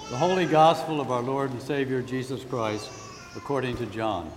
The Holy Gospel of our Lord and Savior Jesus Christ, according to John.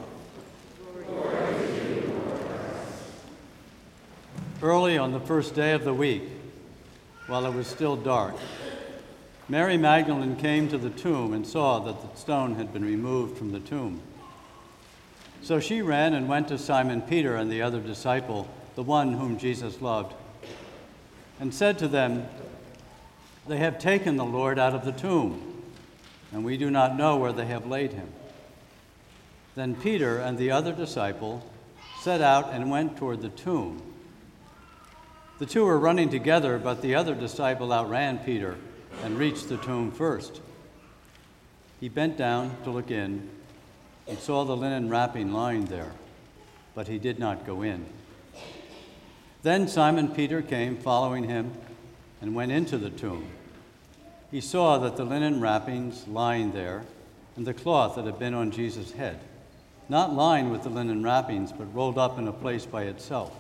Early on the first day of the week, while it was still dark, Mary Magdalene came to the tomb and saw that the stone had been removed from the tomb. So she ran and went to Simon Peter and the other disciple, the one whom Jesus loved, and said to them, "They have taken the Lord out of the tomb, and we do not know where they have laid him." Then Peter and the other disciple set out and went toward the tomb. The two were running together, but the other disciple outran Peter and reached the tomb first. He bent down to look in and saw the linen wrapping lying there, but he did not go in. Then Simon Peter came following him and went into the tomb. He saw that the linen wrappings lying there and the cloth that had been on Jesus' head, not lying with the linen wrappings, but rolled up in a place by itself.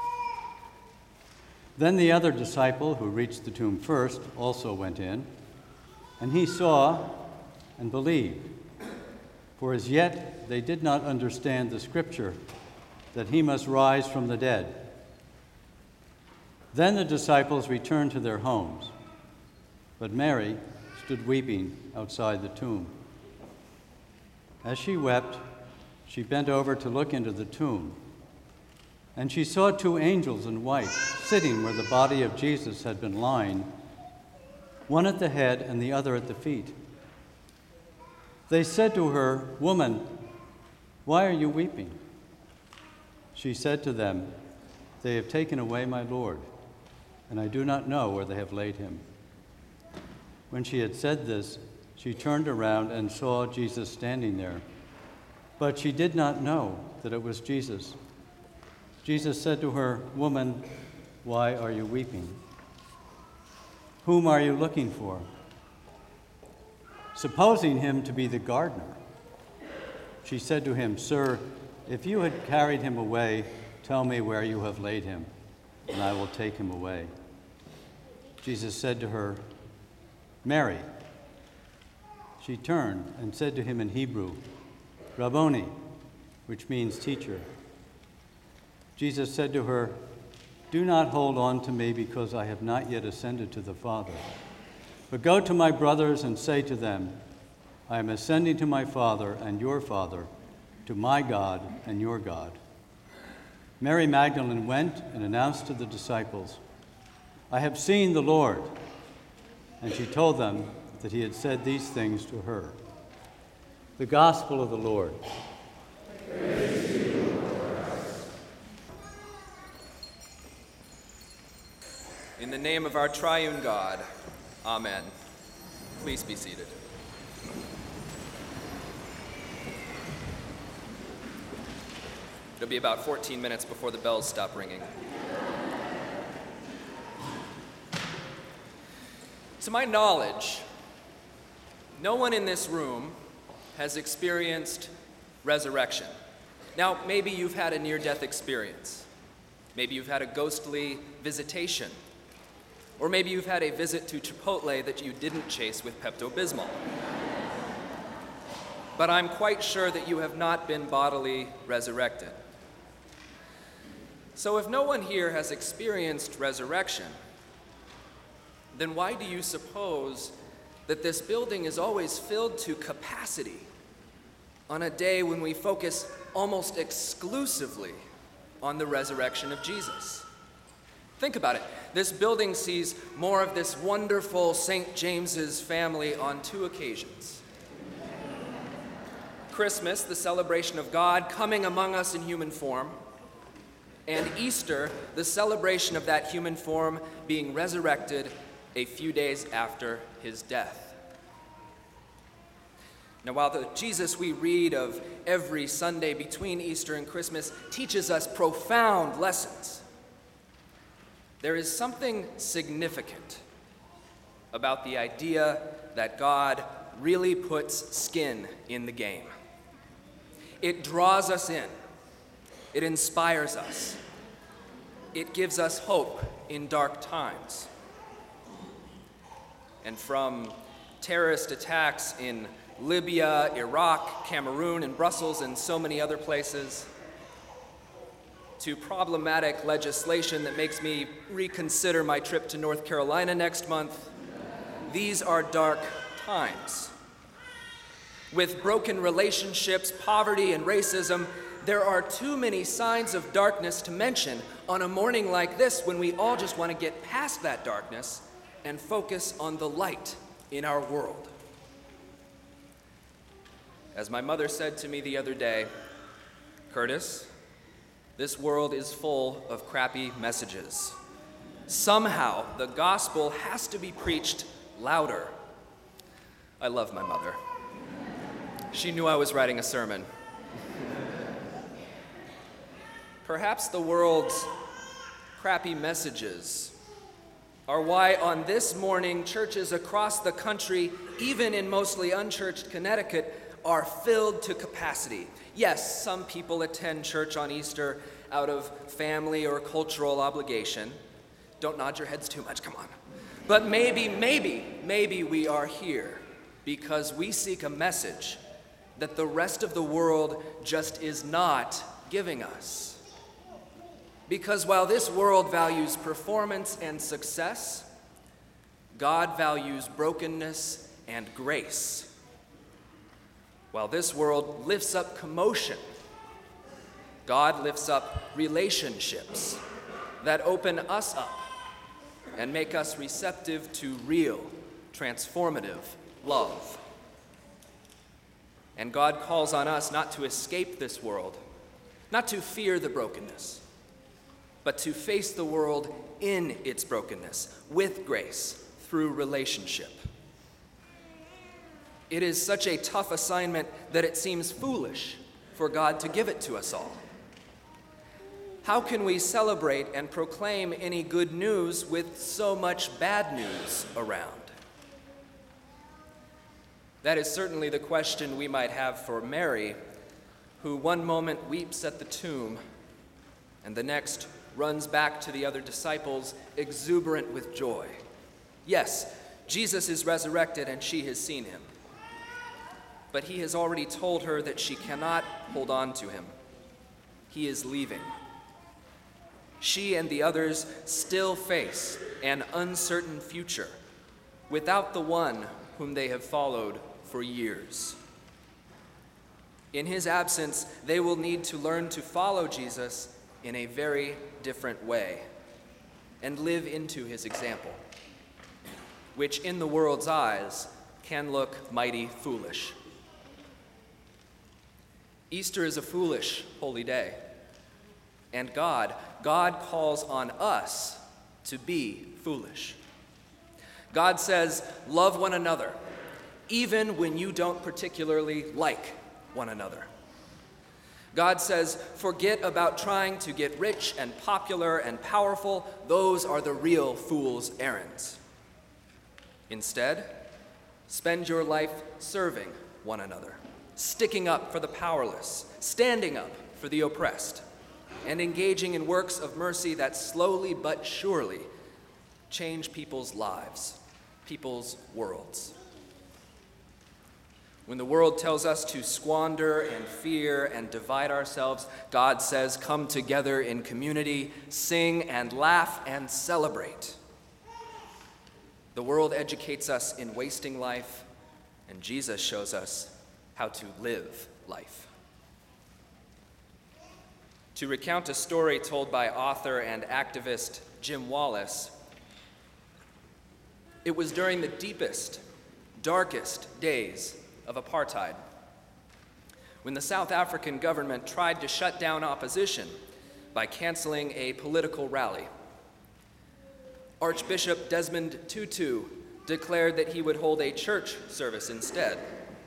Then the other disciple, who reached the tomb first, also went in, and he saw and believed, for as yet they did not understand the scripture that he must rise from the dead. Then the disciples returned to their homes, but Mary stood weeping outside the tomb. As she wept, she bent over to look into the tomb, and she saw two angels in white sitting where the body of Jesus had been lying, one at the head and the other at the feet. They said to her, "Woman, why are you weeping?" She said to them, "They have taken away my Lord, and I do not know where they have laid him." When she had said this, she turned around and saw Jesus standing there, but she did not know that it was Jesus. Jesus said to her, "Woman, why are you weeping? Whom are you looking for?" Supposing him to be the gardener, she said to him, "Sir, if you had carried him away, tell me where you have laid him, and I will take him away." Jesus said to her, "Mary." She turned and said to him in Hebrew, "Rabboni," which means teacher. Jesus said to her, "Do not hold on to me, because I have not yet ascended to the Father. But go to my brothers and say to them, I am ascending to my Father and your Father, to my God and your God." Mary Magdalene went and announced to the disciples, "I have seen the Lord." And she told them that he had said these things to her. The Gospel of the Lord. Praise to you, Lord. In the name of our triune God, amen. Please be seated. It'll be about 14 minutes before the bells stop ringing. To my knowledge, no one in this room has experienced resurrection. Now, maybe you've had a near-death experience. Maybe you've had a ghostly visitation. Or maybe you've had a visit to Chipotle that you didn't chase with Pepto-Bismol. But I'm quite sure that you have not been bodily resurrected. So if no one here has experienced resurrection, then why do you suppose that this building is always filled to capacity on a day when we focus almost exclusively on the resurrection of Jesus? Think about it. This building sees more of this wonderful St. James's family on two occasions. Christmas, the celebration of God coming among us in human form, and Easter, the celebration of that human form being resurrected a few days after his death. Now, while the Jesus we read of every Sunday between Easter and Christmas teaches us profound lessons, there is something significant about the idea that God really puts skin in the game. It draws us in. It inspires us. It gives us hope in dark times. And from terrorist attacks in Libya, Iraq, Cameroon, and Brussels, and so many other places, to problematic legislation that makes me reconsider my trip to North Carolina next month. These are dark times. With broken relationships, poverty, and racism, there are too many signs of darkness to mention on a morning like this when we all just want to get past that darkness and focus on the light in our world. As my mother said to me the other day, "Curtis, this world is full of crappy messages. Somehow, the gospel has to be preached louder." I love my mother. She knew I was writing a sermon. Perhaps the world's crappy messages are why on this morning churches across the country, even in mostly unchurched Connecticut, are filled to capacity. Yes, some people attend church on Easter out of family or cultural obligation. Don't nod your heads too much, come on. But maybe we are here because we seek a message that the rest of the world just is not giving us. Because while this world values performance and success, God values brokenness and grace. While this world lifts up commotion, God lifts up relationships that open us up and make us receptive to real, transformative love. And God calls on us not to escape this world, not to fear the brokenness, but to face the world in its brokenness with grace through relationship. It is such a tough assignment that it seems foolish for God to give it to us all. How can we celebrate and proclaim any good news with so much bad news around? That is certainly the question we might have for Mary, who one moment weeps at the tomb and the next runs back to the other disciples exuberant with joy. Yes, Jesus is resurrected and she has seen him. But he has already told her that she cannot hold on to him. He is leaving. She and the others still face an uncertain future without the one whom they have followed for years. In his absence, they will need to learn to follow Jesus in a very different way and live into his example, which in the world's eyes can look mighty foolish. Easter is a foolish holy day, and God calls on us to be foolish. God says, love one another, even when you don't particularly like one another. God says, forget about trying to get rich and popular and powerful. Those are the real fool's errands. Instead, spend your life serving one another, sticking up for the powerless, standing up for the oppressed, and engaging in works of mercy that slowly but surely change people's lives, people's worlds. When the world tells us to squander and fear and divide ourselves, God says, come together in community, sing and laugh and celebrate. The world educates us in wasting life, and Jesus shows us how to live life. To recount a story told by author and activist Jim Wallis, it was during the deepest, darkest days of apartheid, when the South African government tried to shut down opposition by canceling a political rally. Archbishop Desmond Tutu declared that he would hold a church service instead.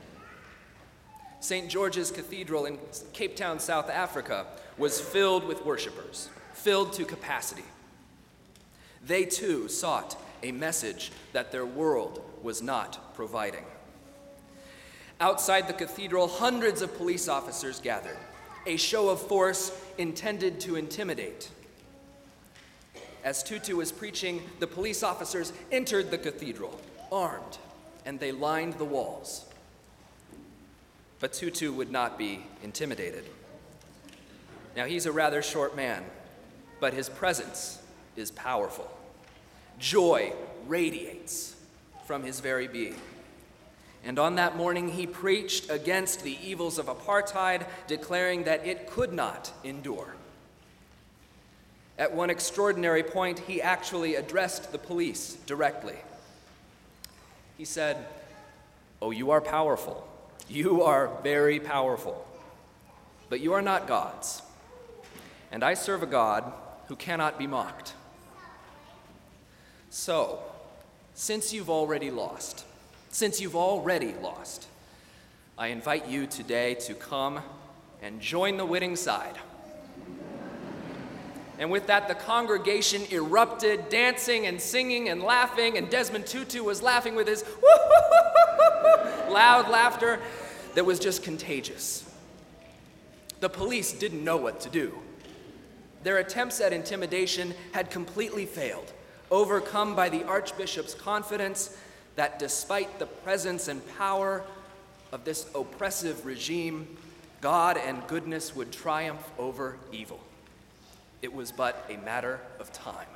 St. George's Cathedral in Cape Town, South Africa, was filled with worshipers, filled to capacity. They too sought a message that their world was not providing. Outside the cathedral, hundreds of police officers gathered, a show of force intended to intimidate. As Tutu was preaching, the police officers entered the cathedral, armed and they lined the walls. But Tutu would not be intimidated. Now, he's a rather short man, but his presence is powerful. Joy radiates from his very being. And on that morning, he preached against the evils of apartheid, declaring that it could not endure. At one extraordinary point, he actually addressed the police directly. He said, "Oh, you are powerful. You are very powerful. But you are not gods. And I serve a God who cannot be mocked. So, since you've already lost, I invite you today to come and join the winning side." And with that, the congregation erupted, dancing and singing and laughing, and Desmond Tutu was laughing with his loud laughter that was just contagious. The police didn't know what to do. Their attempts at intimidation had completely failed, overcome by the Archbishop's confidence that despite the presence and power of this oppressive regime, God and goodness would triumph over evil. It was but a matter of time.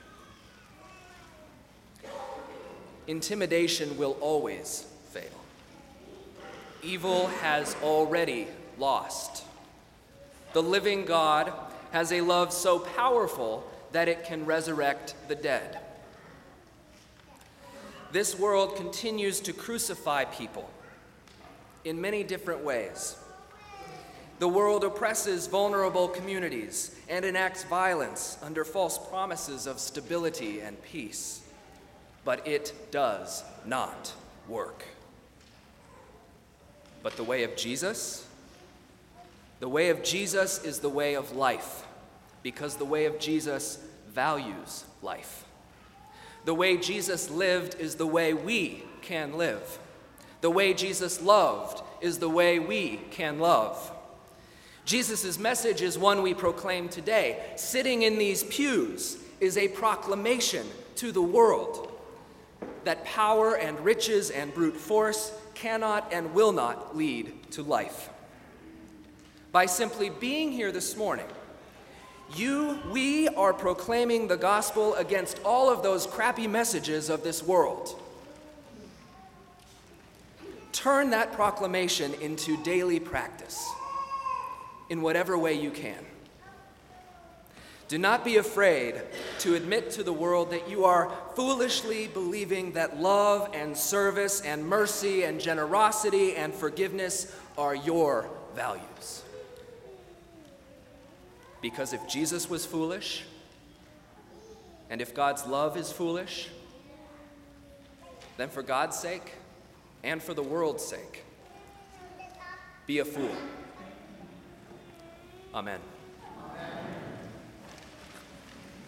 Intimidation will always fail. Evil has already lost. The living God has a love so powerful that it can resurrect the dead. This world continues to crucify people in many different ways. The world oppresses vulnerable communities and enacts violence under false promises of stability and peace. But it does not work. But the way of Jesus is the way of life, because the way of Jesus values life. The way Jesus lived is the way we can live. The way Jesus loved is the way we can love. Jesus' message is one we proclaim today. Sitting in these pews is a proclamation to the world that power and riches and brute force cannot and will not lead to life. By simply being here this morning, we are proclaiming the gospel against all of those crappy messages of this world. Turn that proclamation into daily practice in whatever way you can. Do not be afraid to admit to the world that you are foolishly believing that love and service and mercy and generosity and forgiveness are your values. Because if Jesus was foolish, and if God's love is foolish, then for God's sake and for the world's sake, be a fool. Amen.